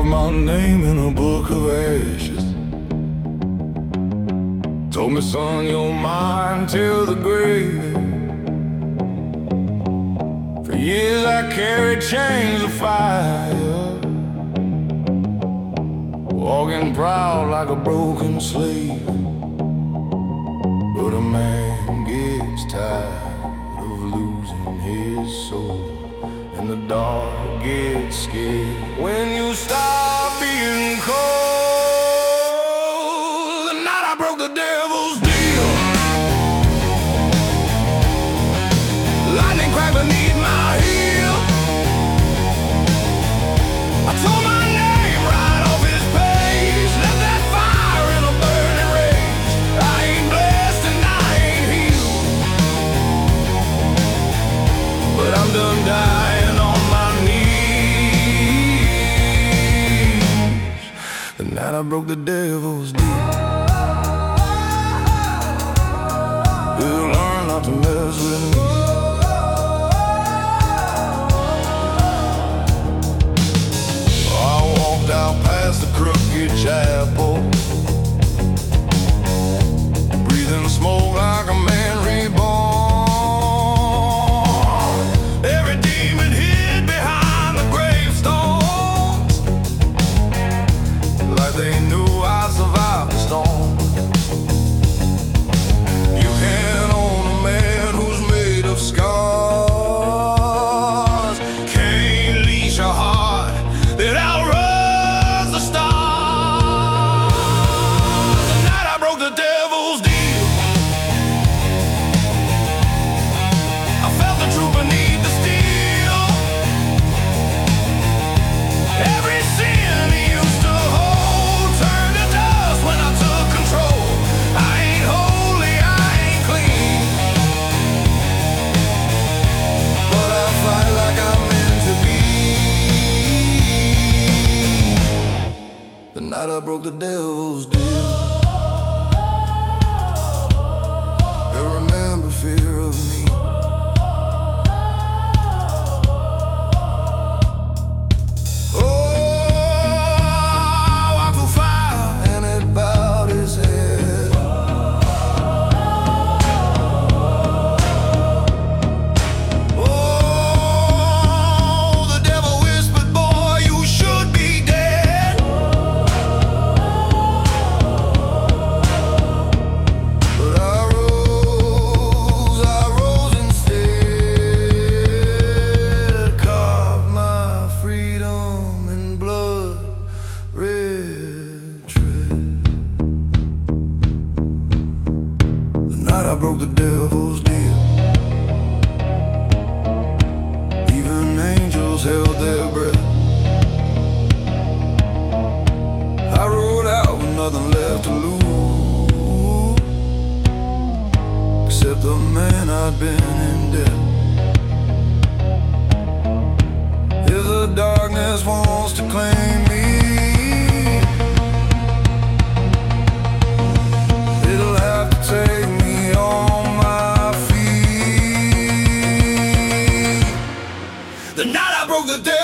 my name in a book of ashes. Told me, son, you're mine till the grave. For years I carried chains of fire, walking proud like a broken slave. But a man gets tired of losing his soul, and the dark gets scared when you stop being cold. The night I broke the devil's deal, lightning cracked beneath my heel. I tore my name right off his page, left that fire in a burning rage. I ain't blessed and I ain't healed, but I'm done dying on my knees. The night I broke the devil's deal. You learn not to mess with me. I walked out past the crooked chapel, breathing smoke like a man reborn. Every demon hid behind the gravestones, like they knew I survived the storm. You can't own a man who's made of scars. Can't leash a heart that outruns the stars. The night I broke the devil's deal, I felt the truth beneath the steel. Every sin he used to hold turned to dust when I took control. I ain't holy, I ain't clean, but I fight like I'm meant to be. The night I broke the devil's deal. You remember fear of me. Oh, I walked through fire and it bowed his head. Oh, the devil whispered, boy, you should be dead. But I rose instead. Carved my freedom in blood red tread. The night I broke the devil's deal, even angels held their breath. I rode out with nothing left to lose, except the man I'd been in debt. If the darkness wants to claim me, it'll have to take me on my feet. The night I broke the